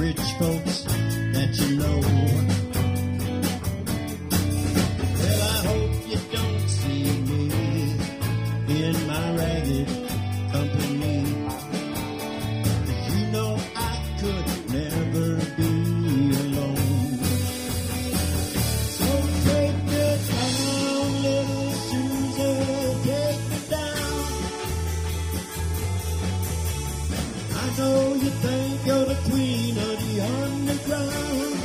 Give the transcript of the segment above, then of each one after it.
rich folks that you know. Well, I hope you don't see me in my ragged company. 'Cause you know I could never be alone. So take me down, little Susan, take me down. I know you think you're the queen of the underground,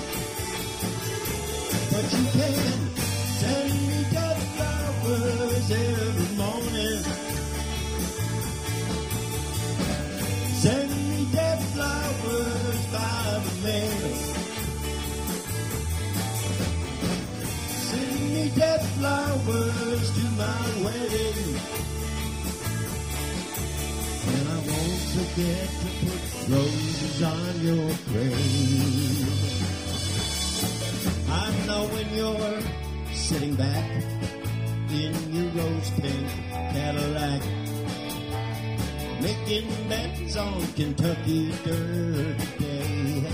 but you can send me dead flowers every morning. Send me dead flowers by the mail. Send me dead flowers to my wedding. And I won't forget to put roses on your grave. I know when you're sitting back in your rose pink Cadillac, making bets on Kentucky Derby Day,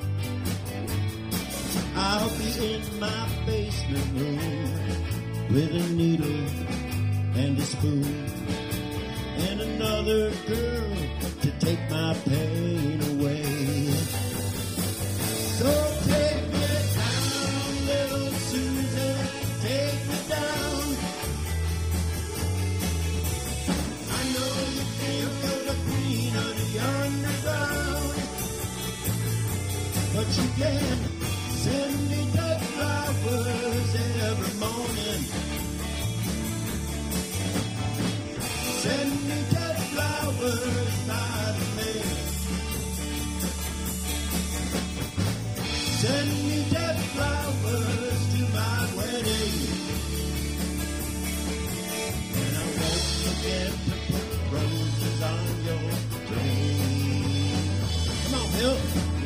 I'll be in my basement room with a needle and a spoon and another girl to take my pain away. So take me down, little Susan, take me down. I know you think you're the queen of the underground, but you can send me dead flowers every morning. Send me dead flowers by the mail. Send me dead flowers to my wedding. And I won't forget to put roses on your grave. Come on, Bill.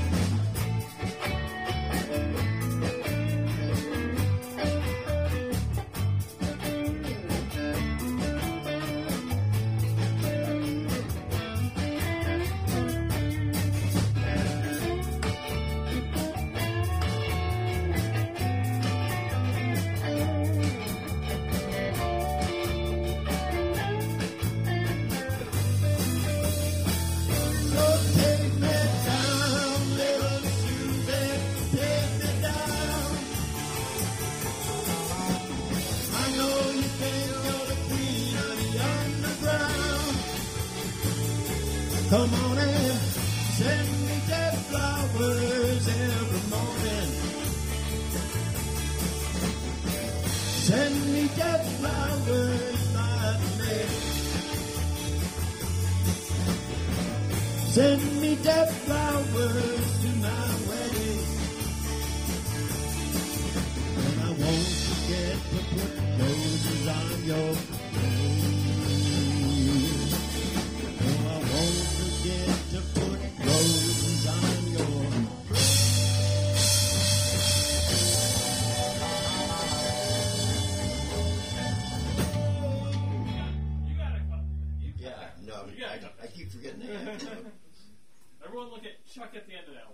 So take me down, little Susan, take me down. I know you think you're the queen of the underground. Come on in, send me dead flowers every morning. Send me dead flowers by the mail. Send me dead flowers to my wedding. And I won't forget to put roses on your grave. Oh, I won't forget to put roses on your You got a couple. Yeah, no, I keep forgetting that. Everyone look at Chuck at the end of that one.